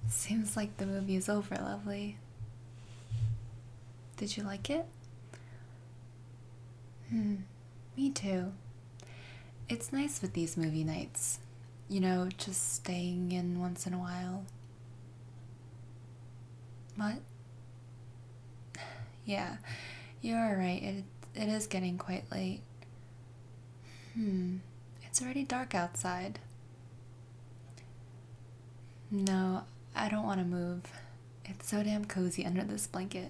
Seems like the movie is over, lovely. Did you like it? Me too. It's nice with these movie nights. Just staying in once in a while. What? Yeah, you're right. It is getting quite late. It's already dark outside. No, I don't want to move. It's so damn cozy under this blanket.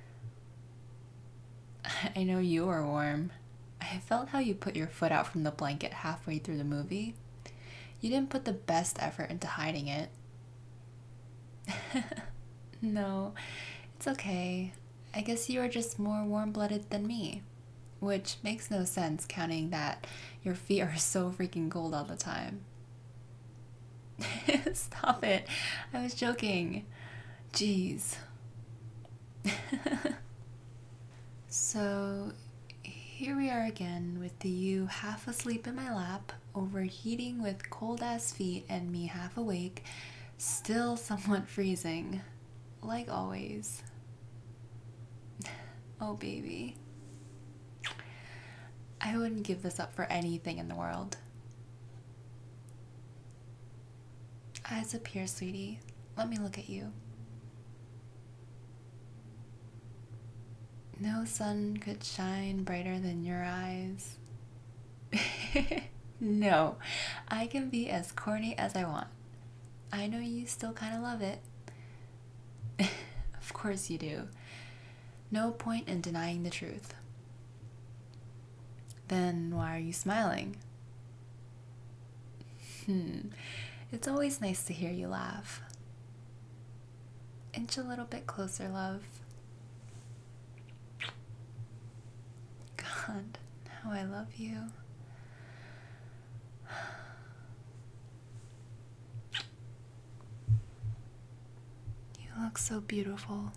I know you are warm. I felt how you put your foot out from the blanket halfway through the movie. You didn't put the best effort into hiding it. No, it's okay. I guess you are just more warm blooded than me. Which makes no sense, counting that your feet are so freaking cold all the time. Stop it. I was joking. Jeez. So, here we are again with you half asleep in my lap, overheating with cold ass feet, and me half awake, still somewhat freezing. Like always. Oh, baby. I wouldn't give this up for anything in the world. Eyes up here, sweetie. Let me look at you. No sun could shine brighter than your eyes. No, I can be as corny as I want. I know you still kind of love it. Of course you do. No point in denying the truth. Then why are you smiling? It's always nice to hear you laugh. Inch a little bit closer, love. God, how I love you. You look so beautiful.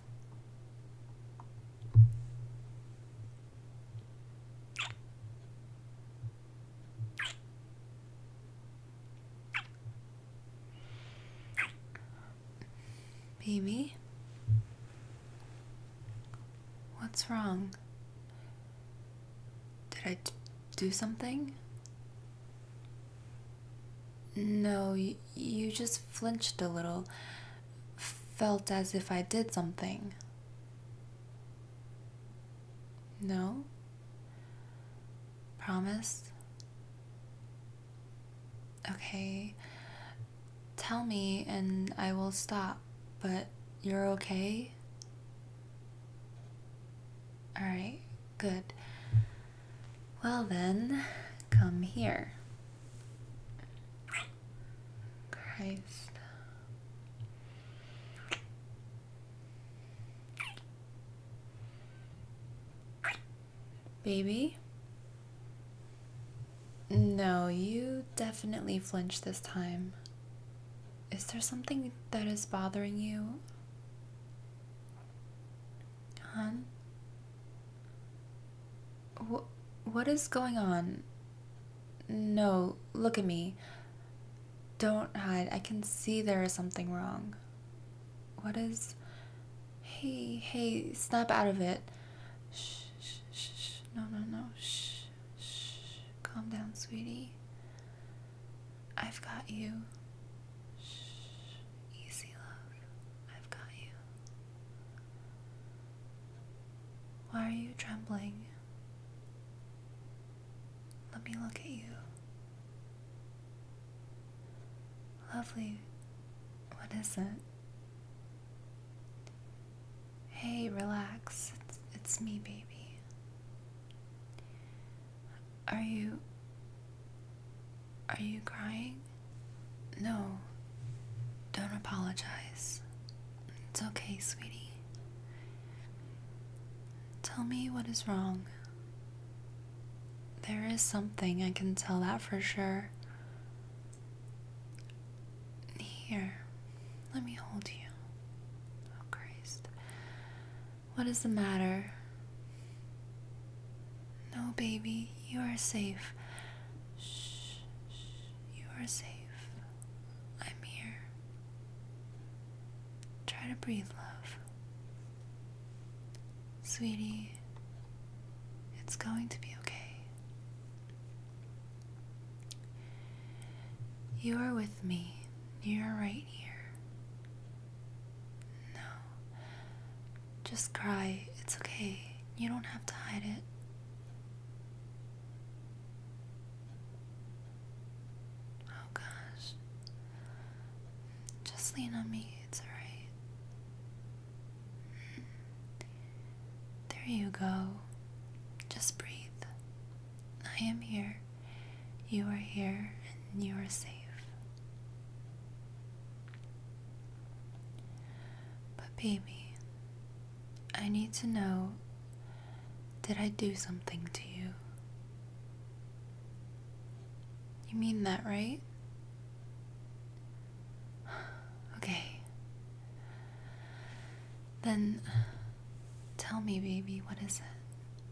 Baby? What's wrong? Did I do something? No, you just flinched a little. Felt as if I did something. No? Promise? Okay. Tell me and I will stop, but you're okay? Alright, good. Well then, come here. Christ. Baby? No, you definitely flinched this time. Is there something that is bothering you? Hon? What is going on? No, look at me. Don't hide. I can see there is something wrong. What is... Hey, snap out of it. Shh, shh, shh, shh. No. Shh, shh. Calm down, sweetie. I've got you. Shh. Easy, love. I've got you. Why are you trembling? Let me look at you. Lovely. What is it? Hey, relax. It's me, baby. Are you crying? No. Don't apologize. It's okay, sweetie. Tell me what is wrong. There is something, I can tell that for sure. Here, let me hold you. Oh, Christ. What is the matter? No, baby, you are safe. Shh, you are safe. I'm here. to breathe, love. Sweetie, it's going to be okay. You are with me. You're right here. No. Just cry. It's okay. You don't have to hide it. Oh gosh. Just lean on me. It's alright. There you go. Just breathe. I am here. You are here and you are safe. But baby, I need to know, did I do something to you? You mean that, right? Okay. Then tell me, baby, what is it?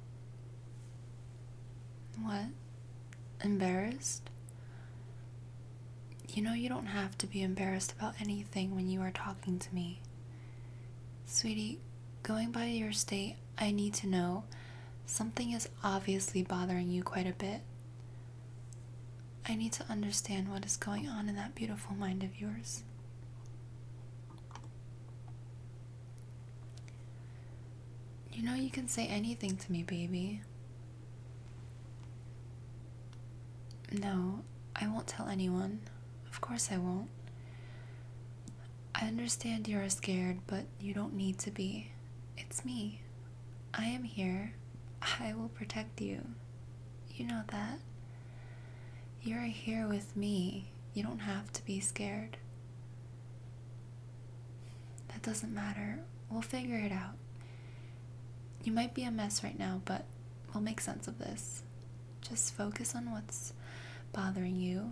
What? Embarrassed? You know you don't have to be embarrassed about anything when you are talking to me. Sweetie, going by your state, I need to know something is obviously bothering you quite a bit. I need to understand what is going on in that beautiful mind of yours. You know you can say anything to me, baby. No, I won't tell anyone. Of course I won't. I understand you are scared, but you don't need to be. It's me. I am here. I will protect you. You know that. You are here with me. You don't have to be scared. That doesn't matter. We'll figure it out. You might be a mess right now, but we'll make sense of this. Just focus on what's bothering you.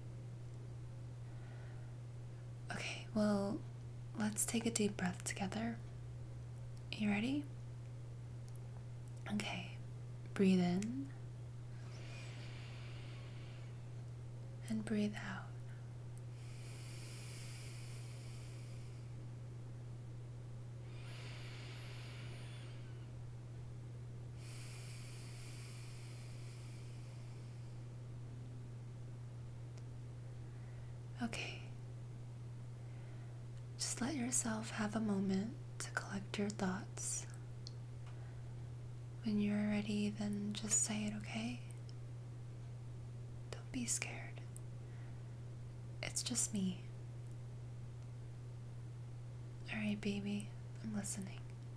Okay, well, let's take a deep breath together. You ready? Okay, breathe in and breathe out. Okay. Just let yourself have a moment to collect your thoughts. When you're ready, then just say it, okay? Don't be scared. It's just me. Alright, baby, I'm listening.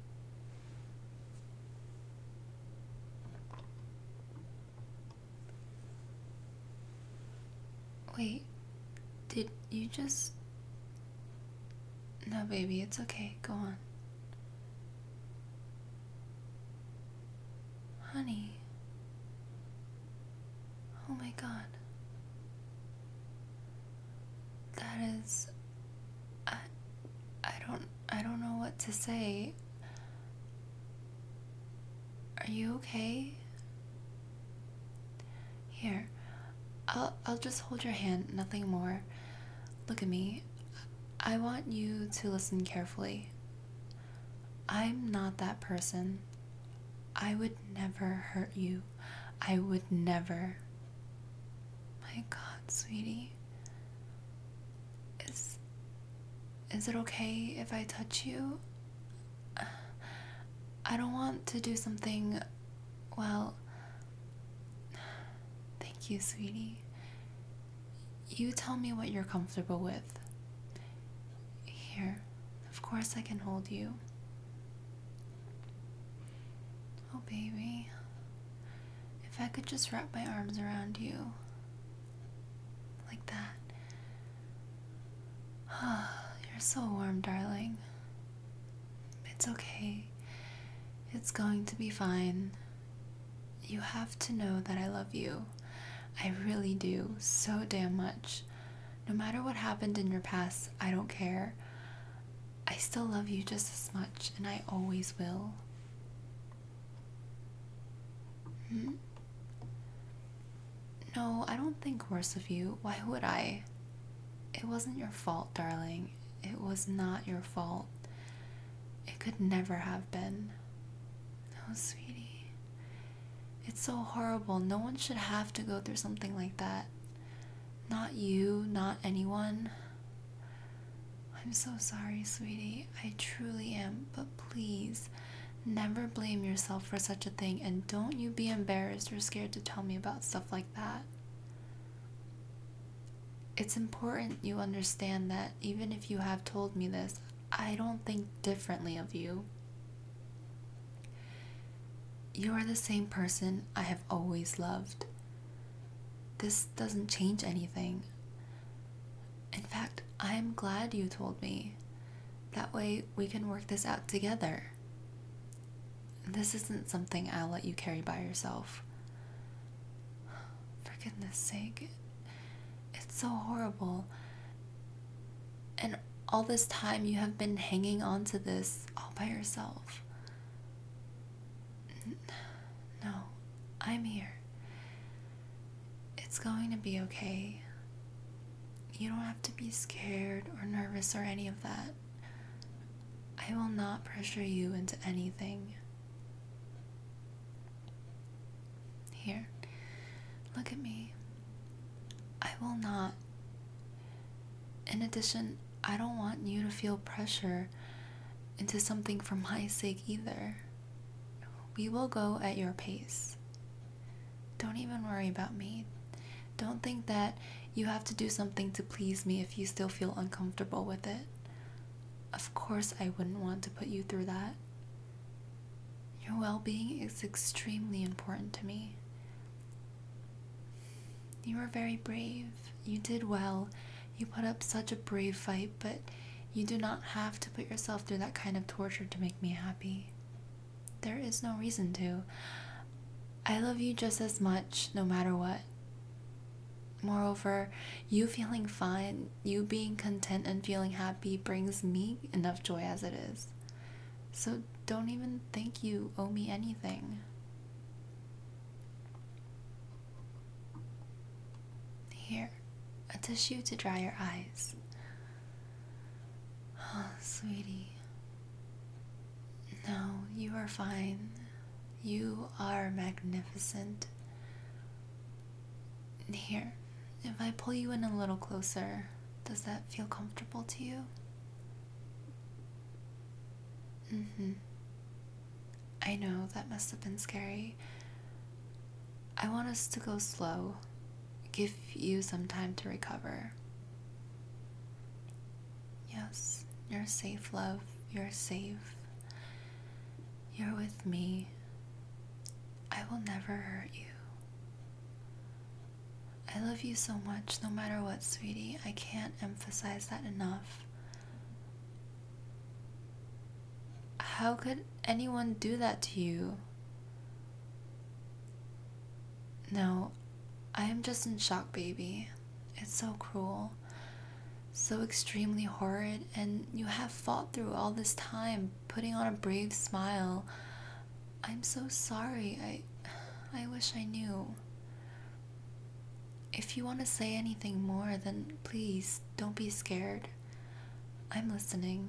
Wait, did you just... No, baby, it's okay. Go on. Honey. Oh my god. That is... I don't know what to say. Are you okay? Here. I'll just hold your hand, nothing more. Look at me. I want you to listen carefully. I'm not that person. I would never hurt you. I would never. My God, sweetie. Is it okay if I touch you? I don't want to do something, well... Thank you, sweetie. You tell me what you're comfortable with. Here, of course I can hold you. Oh, baby. If I could just wrap my arms around you. Like that. You're so warm, darling. It's okay. It's going to be fine. You have to know that I love you. I really do, so damn much. No matter what happened in your past, I don't care. I still love you just as much, and I always will. No, I don't think worse of you. Why would I? It wasn't your fault, darling. It was not your fault. It could never have been. No, sweetie. It's so horrible. No one should have to go through something like that. Not you, not anyone. I'm so sorry, sweetie. I truly am. But please, never blame yourself for such a thing, and don't you be embarrassed or scared to tell me about stuff like that. It's important you understand that even if you have told me this, I don't think differently of you. You are the same person I have always loved. This doesn't change anything. In fact, I am glad you told me. That way we can work this out together. This isn't something I'll let you carry by yourself. For goodness sake, it's so horrible. And all this time you have been hanging on to this all by yourself. No, I'm here. It's going to be okay. You don't have to be scared or nervous or any of that. I will not pressure you into anything. Here, look at me. I will not. In addition, I don't want you to feel pressure into something for my sake either. We will go at your pace. Don't even worry about me. Don't think that you have to do something to please me if you still feel uncomfortable with it. Of course, I wouldn't want to put you through that. Your well-being is extremely important to me. You were very brave. You did well. You put up such a brave fight, but you do not have to put yourself through that kind of torture to make me happy. There is no reason to. I love you just as much, no matter what. Moreover, you feeling fine, you being content and feeling happy brings me enough joy as it is. So don't even think you owe me anything. Here, a tissue to dry your eyes. Oh, sweetie. No, you are fine. You are magnificent. Here, if I pull you in a little closer, does that feel comfortable to you? I know that must have been scary. I want us to go slow. Give you some time to recover. Yes, you're safe, love. You're safe. You're with me. I will never hurt you. I love you so much, no matter what, sweetie. I can't emphasize that enough. How could anyone do that to you? No, I am just in shock, baby. It's so cruel. So extremely horrid, and you have fought through all this time, putting on a brave smile. I'm so sorry. I wish I knew. If you want to say anything more, then please don't be scared. I'm listening.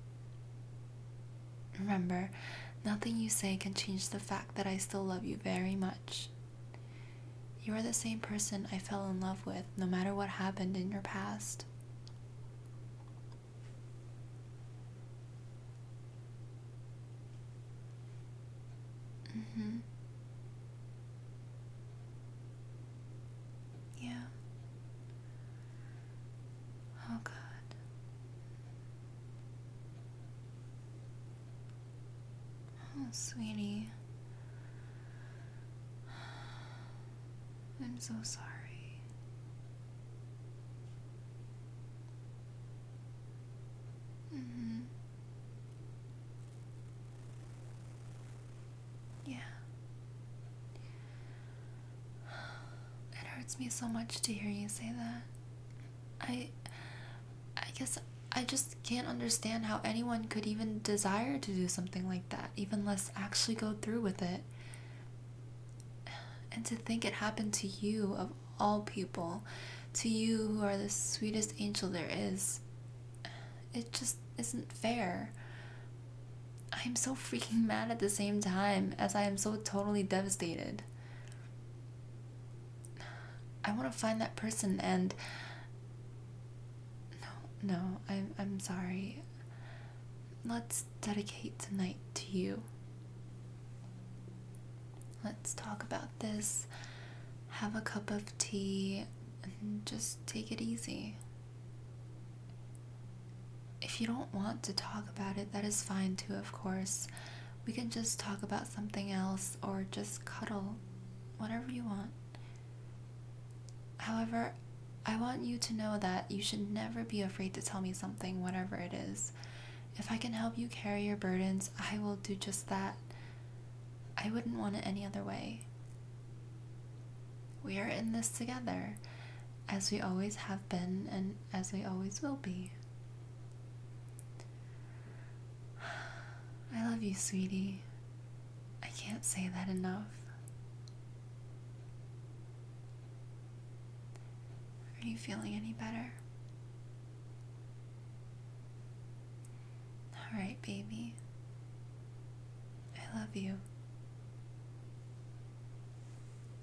Remember, nothing you say can change the fact that I still love you very much. You are the same person I fell in love with, no matter what happened in your past. Yeah. Oh, God. Oh, sweetie. I'm so sorry. Yeah. It hurts me so much to hear you say that. I I guess I just can't understand how anyone could even desire to do something like that, even less actually go through with it. And to think it happened to you, of all people, to you who are the sweetest angel there is, it just isn't fair. I'm so freaking mad at the same time as I am so totally devastated. I want to find that person and no, I'm sorry. Let's dedicate tonight to you. Let's talk about this, have a cup of tea, and just take it easy. If you don't want to talk about it, that is fine too, of course. We can just talk about something else or just cuddle, whatever you want. However, I want you to know that you should never be afraid to tell me something, whatever it is. If I can help you carry your burdens, I will do just that. I wouldn't want it any other way. We are in this together, as we always have been and as we always will be. I love you, sweetie. I can't say that enough. Are you feeling any better? Alright, baby. I love you.